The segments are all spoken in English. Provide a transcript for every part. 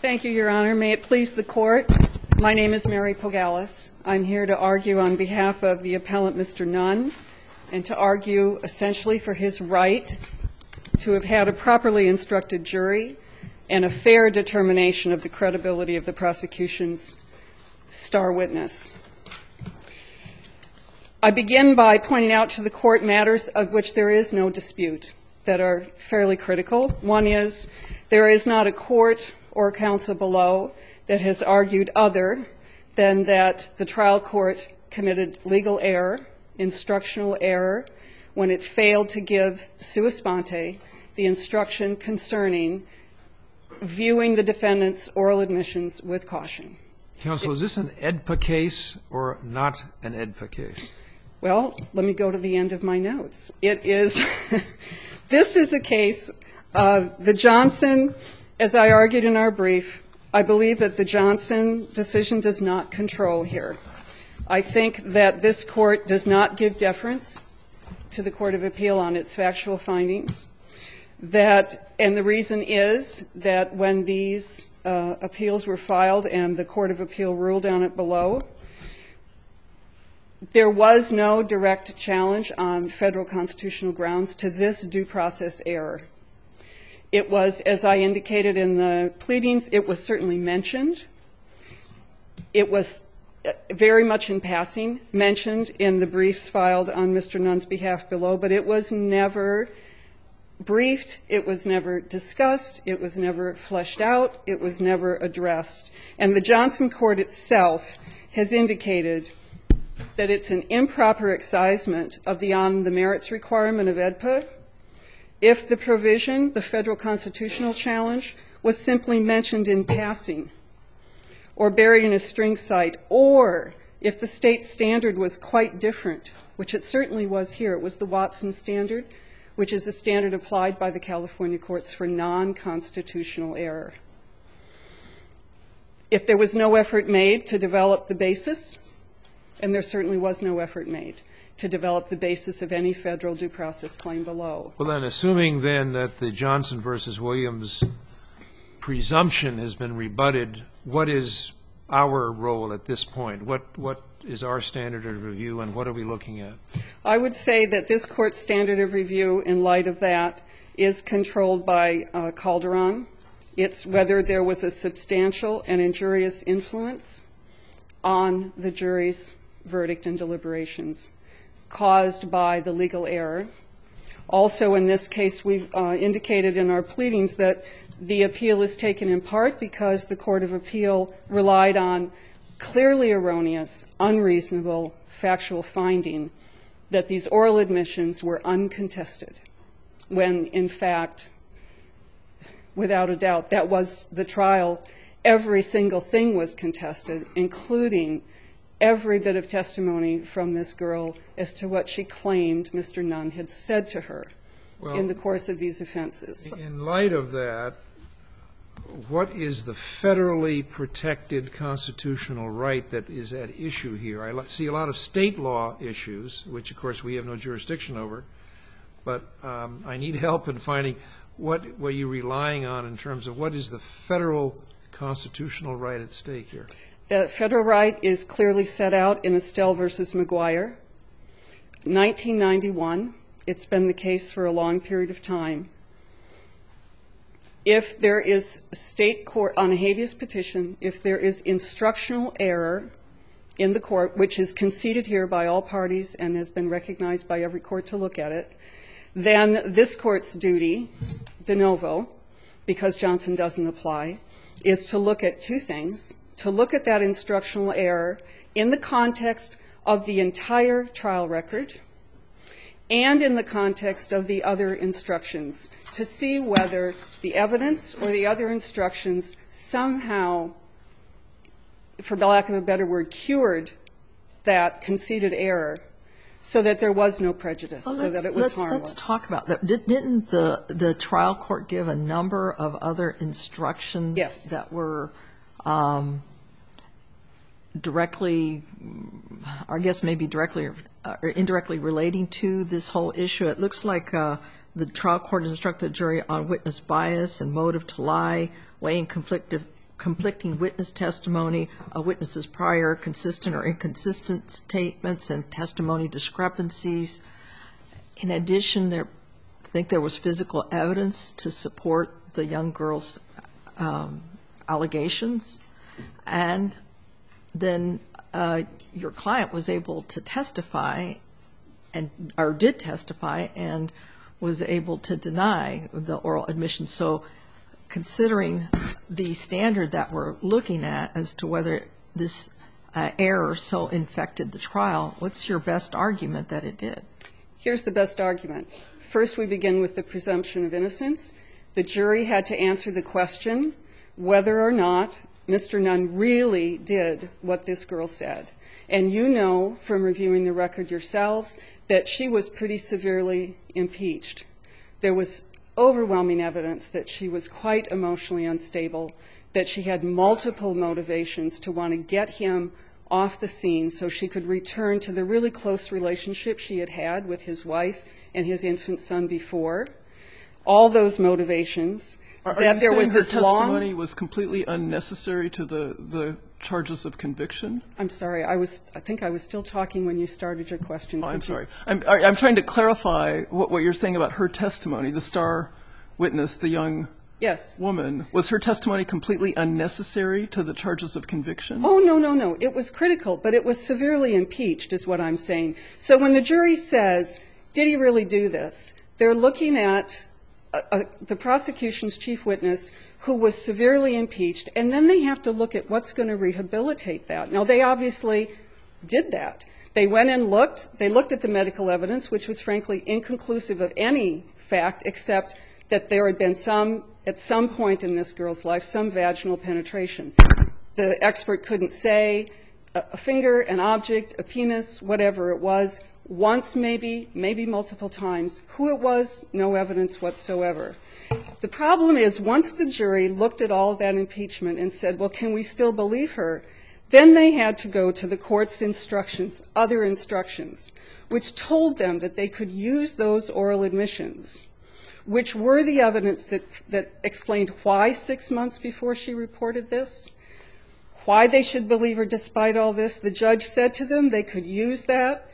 Thank you, Your Honor. May it please the Court, my name is Mary Pogalis. I'm here to argue on behalf of the appellant, Mr. Nunn, and to argue essentially for his right to have had a properly instructed jury and a fair determination of the credibility of the prosecution's star witness. I begin by pointing out to the Court matters of which there is no dispute that are fairly critical. One is there is not a court or counsel below that has argued other than that the trial court committed legal error, instructional error, when it failed to give sua sponte the instruction concerning viewing the defendant's oral admissions with caution. Counsel, is this an AEDPA case or not an AEDPA case? Well, let me go to the end of my notes. It is, this is a case of the Johnson, as I argued in our brief, I believe that the Johnson decision does not control here. I think that this Court does not give deference to the Court of Appeal on its factual findings. And the reason is that when these appeals were filed and the Court of Appeal ruled on it below, there was no direct challenge on federal constitutional grounds to this due process error. It was, as I indicated in the pleadings, it was certainly mentioned. It was very much in passing mentioned in the briefs filed on Mr. Nunn's behalf below, but it was never briefed, it was never discussed, it was never fleshed out, it was never addressed. And the Johnson court itself has indicated that it's an improper excisement of the on the merits requirement of AEDPA if the provision, the federal constitutional challenge, was simply mentioned in passing or buried in a string cite, or if the state standard was quite different, which it certainly was here. It was the Watson standard, which is a standard applied by the California courts for non-constitutional error. If there was no effort made to develop the basis, and there certainly was no effort made to develop the basis of any federal due process claim below. Well, then, assuming then that the Johnson versus Williams presumption has been rebutted, what is our role at this point? What is our standard of review, and what are we looking at? I would say that this court's standard of review, in light of that, is controlled by Calderon. It's whether there was a substantial and injurious influence on the jury's verdict and deliberations caused by the legal error. Also, in this case, we've indicated in our pleadings that the appeal is taken in part because the Court of Appeal relied on clearly erroneous, unreasonable, factual finding that these oral admissions were uncontested, when, in fact, without a doubt, that was the trial. Every single thing was contested, including every bit of testimony from this girl as to what she claimed Mr. Nunn had said to her in the course of these offenses. In light of that, what is the federally protected constitutional right that is at issue here? I see a lot of state law issues, which, of course, we have no jurisdiction over, but I need help in finding what were you relying on in terms of what is the federal constitutional right at stake here? The federal right is clearly set out in Estelle versus McGuire, 1991. It's been the case for a long period of time. If there is state court on a habeas petition, if there is instructional error in the court, which is conceded here by all parties and has been recognized by every court to look at it, then this court's duty, de novo, because Johnson doesn't apply, is to look at two things: to look at that instructional error in the context of the entire trial record and in the context of the other instructions, to see whether the evidence or the other instructions somehow, for lack of a better word, cured that conceded error so that there was no prejudice, so that it was harmless. Let's talk about that. Didn't the trial court give a number of other instructions that were directly, I guess maybe directly or indirectly relating to this whole issue? It looks like the trial court instructed the jury on witness bias and motive to lie, weighing conflicting witness testimony, a witness's prior consistent or inconsistent statements, and testimony discrepancies. In addition, I think there was physical evidence to support the young girl's allegations. And then your client was able to testify, or did testify, and was able to deny the oral admission. So considering the standard that we're looking at as to whether this error so infected the trial, what's your best argument that it did? Here's the best argument. First, we begin with the presumption of innocence. The jury had to answer the question whether or not Mr. Nunn really did what this girl said. And you know from reviewing the record yourselves that she was pretty severely impeached. There was overwhelming evidence that she was quite emotionally unstable, that she had multiple motivations to want to get him off the scene so she could return to the really close relationship she had had with his wife and his infant son before. All those motivations. Are you saying her testimony was completely unnecessary to the charges of conviction? I'm sorry. I think I was still talking when you started your question. Oh, I'm sorry. I'm trying to clarify what you're saying about her testimony. The star witness, the young woman, was her testimony completely unnecessary to the charges of conviction? Oh, no. It was critical, but it was severely impeached is what I'm saying. So when the jury says, did he really do this, they're looking at the prosecution's chief witness who was severely impeached, and then they have to look at what's going to rehabilitate that. Now, they obviously did that. They went and looked. They looked at the medical evidence, which was frankly inconclusive of any fact except that there had been at some point in this girl's life, some vaginal penetration. The expert couldn't say a finger, an object, a penis, whatever it was, once maybe multiple times. Who it was, no evidence whatsoever. The problem is once the jury looked at all of that impeachment and said, well, can we still believe her, then they had to go to the court's instructions, other instructions, which told them that they could use those oral admissions, which were the evidence that explained why 6 months before she reported this, why they should believe her despite all this. The judge said to them they could use that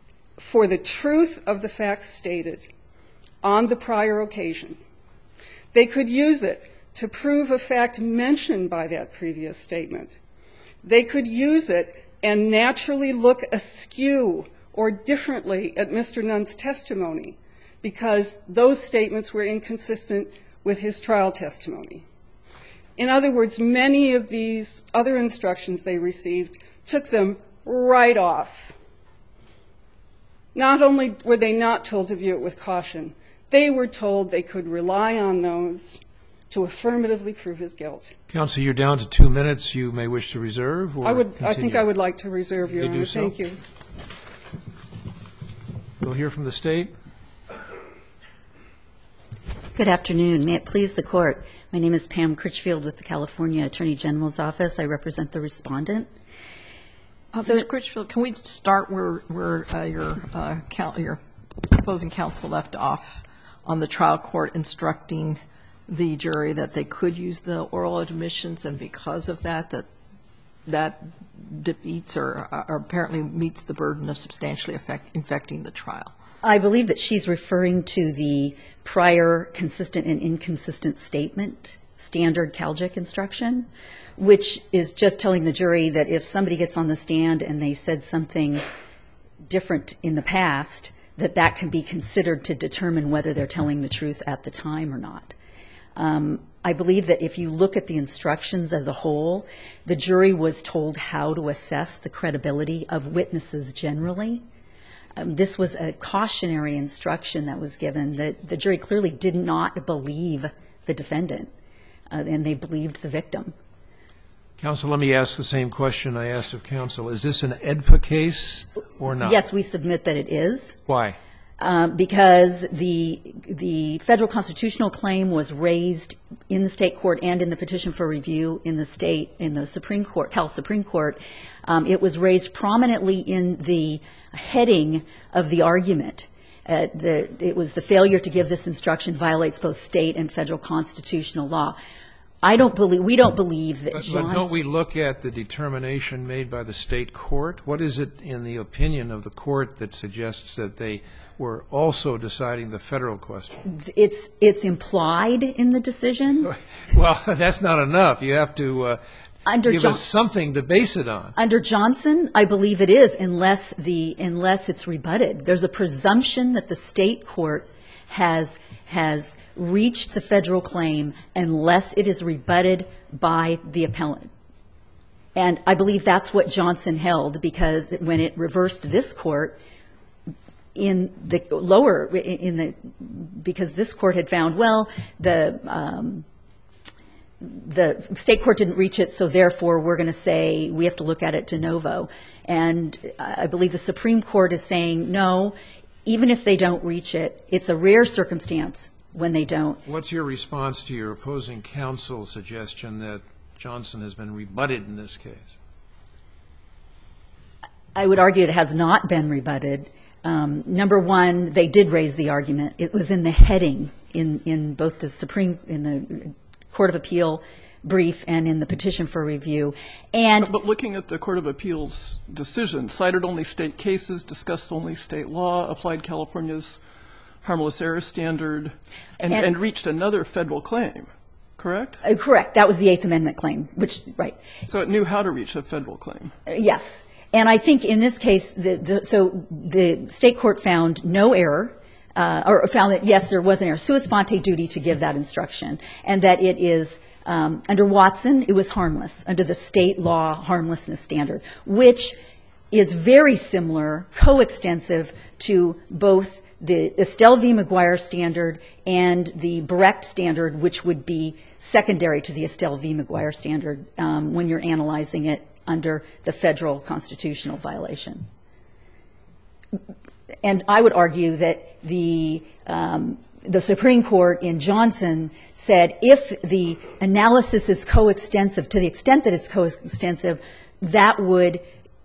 for the truth of the facts stated on the prior occasion. They could use it to prove a fact mentioned by that previous statement. They could use it and naturally look askew or differently at Mr. Nunn's testimony because those statements were inconsistent with his trial testimony. In other words, many of these other instructions they received took them right off. Not only were they not told to view it with caution, they were told they could rely on those to affirmatively prove his guilt. Counsel, you're down to 2 minutes. You may wish to reserve or I think I would like to reserve, Your Honor. Thank you. We'll hear from the State. Good afternoon. May it please the Court. My name is Pam Critchfield with the California Attorney General's Office. I represent the respondent. Ms. Critchfield, can we start where your opposing counsel left off on the trial court instructing the jury that they could use the oral admissions, and because of that defeats or apparently meets the burden of substantially infecting the trial? I believe that she's referring to the prior consistent and inconsistent statement, standard Calgic instruction, which is just telling the jury that if somebody gets on the stand and they said something different in the past, that can be considered to determine whether they're telling the truth at the time or not. I believe that if you look at the instructions as a whole, the jury was told how to assess the credibility of witnesses generally. This was a cautionary instruction that was given that the jury clearly did not believe the defendant, and they believed the victim. Counsel, let me ask the same question I asked of counsel. Is this an AEDPA case or not? Yes, we submit that it is. Why? Because the federal constitutional claim was raised in the state court and in the petition for review in the Supreme Court, Cal Supreme Court. It was raised prominently in the heading of the argument. It was the failure to give this instruction violates both state and federal constitutional law. we don't believe that But Johnson. don't we look at the determination made by the state court? What is it in the opinion of the court that suggests that they were also deciding the federal question? It's implied in the decision. Well, that's not enough. You have to give us something to base it on. Under Johnson, I believe it is, unless it's rebutted. There's a presumption that the state court has reached the federal claim unless it is rebutted by the appellant. And I believe that's what Johnson held, because when it reversed this court in the lower, because this court had found, well, the state court didn't reach it, so therefore we're going to say we have to look at it de novo. And I believe the Supreme Court is saying, no, even if they don't reach it, it's a rare circumstance when they don't. What's your response to your opposing counsel's suggestion that Johnson has been rebutted in this case? I would argue it has not been rebutted. Number one, they did raise the argument. It was in the heading in both in the Court of Appeal brief and in the petition for review. But looking at the Court of Appeals decision, cited only state cases, discussed only state law, applied California's harmless error standard, and reached another federal claim, correct? Correct. That was the Eighth Amendment claim, right. So it knew how to reach a federal claim. Yes. And I think in this case, so the state court found no error, or found that, yes, there was an error, sua sponte duty to give that instruction, and that it is, under Watson, it was harmless, under the state law harmlessness standard, which is very similar, coextensive to both the Estelle v. McGuire standard and the Brecht standard, which would be secondary to the Estelle v. McGuire standard when you're analyzing it under the federal constitutional violation. And I would argue that the Supreme Court in Johnson said if the analysis is coextensive, to the extent that it's coextensive, that would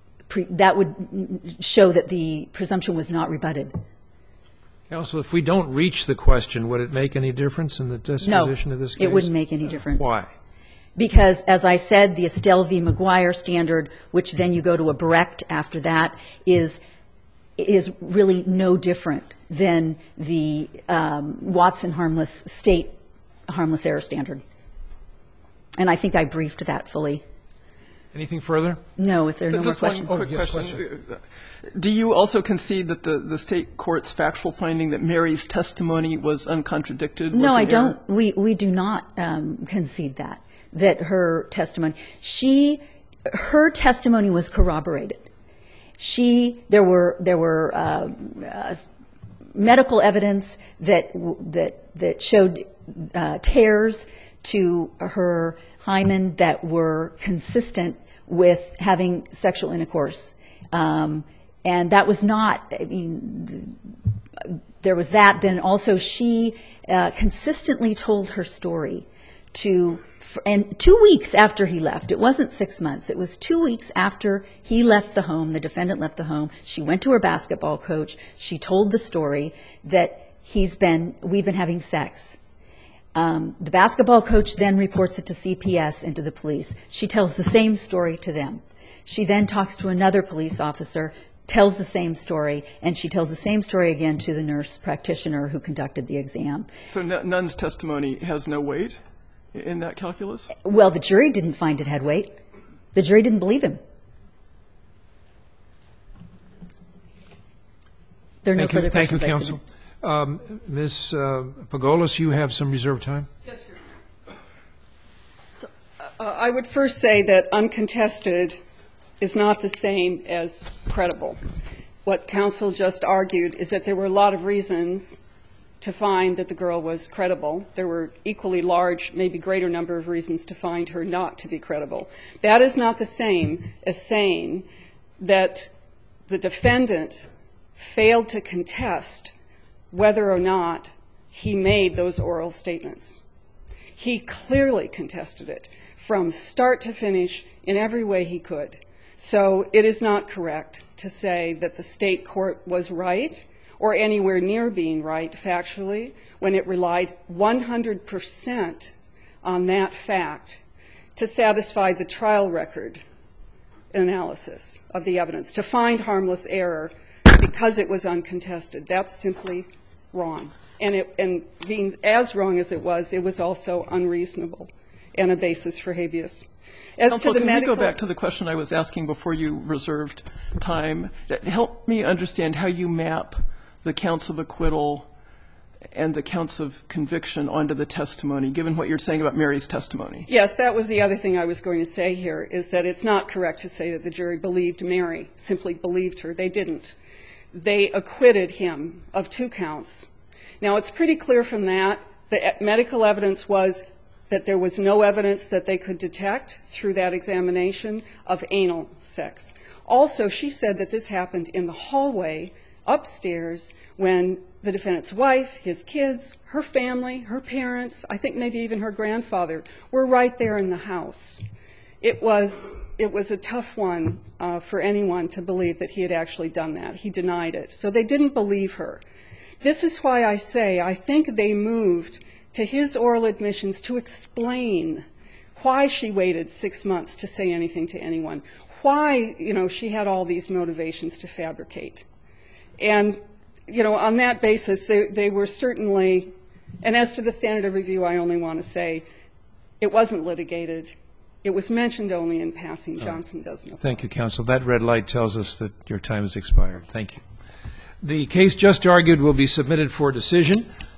show that the presumption was not rebutted. Counsel, if we don't reach the question, would it make any difference in the disposition of this case? No, it wouldn't make any difference. Why? Because, as I said, the Estelle v. McGuire standard, which then you go to a Brecht after that, is really no different than the Watson state harmless error standard. And I think I briefed that fully. Anything further? No, if there are no more questions. Just one quick question. Do you also concede that the state court's factual finding that Mary's testimony was uncontradicted? No, I don't. We do not concede that her testimony. Her testimony was corroborated. There were medical evidence that showed tears to her hymen that were consistent with having sexual intercourse. And that was not, there was that. Then also she consistently told her story and 2 weeks after he left. It wasn't 6 months. It was 2 weeks after he left the home, the defendant left the home. She went to her basketball coach. She told the story that we've been having sex. The basketball coach then reports it to CPS and to the police. She tells the same story to them. She then talks to another police officer, tells the same story, and she tells the same story again to the nurse practitioner who conducted the exam. So Nunn's testimony has no weight in that calculus? Well, the jury didn't find it had weight. The jury didn't believe him. There are no further questions. Thank you, counsel. Ms. Pagolis, you have some reserved time. Yes, sir. I would first say that uncontested is not the same as credible. What counsel just argued is that there were a lot of reasons to find that the girl was credible. There were equally large, maybe greater number of reasons to find her not to be credible. That is not the same as saying that the defendant failed to contest whether or not he made those oral statements. He clearly contested it from start to finish in every way he could. So it is not correct to say that the state court was right or anywhere near being right factually when it relied 100% on that fact to satisfy the trial record analysis of the evidence, to find harmless error because it was uncontested. That's simply wrong. And being as wrong as it was also unreasonable and a basis for habeas. As Counsel, to the can medical, we go back to the question I was asking before you reserved time? Help me understand how you map the counts of acquittal and the counts of conviction onto the testimony, given what you're saying about Mary's testimony. Yes, that was the other thing I was going to say here, is that it's not correct to say that the jury believed Mary, simply believed her. They didn't. They acquitted him of 2 counts. Now, it's pretty clear from that the medical evidence was that there was no evidence that they could detect through that examination of anal sex. Also, she said that this happened in the hallway upstairs when the defendant's wife, his kids, her family, her parents, I think maybe even her grandfather, were right there in the house. It was a tough one for anyone to believe that he had actually done that. He denied it. So they didn't believe her. This is why I say I think they moved to his oral admissions to explain why she waited 6 months to say anything to anyone, why, she had all these motivations to fabricate. And, on that basis, they were certainly, and as to the standard of review, I only want to say it wasn't litigated. It was mentioned only in passing. Johnson does no. Thank you, counsel. That red light tells us that your time has expired. Thank you. The case just argued will be submitted for decision.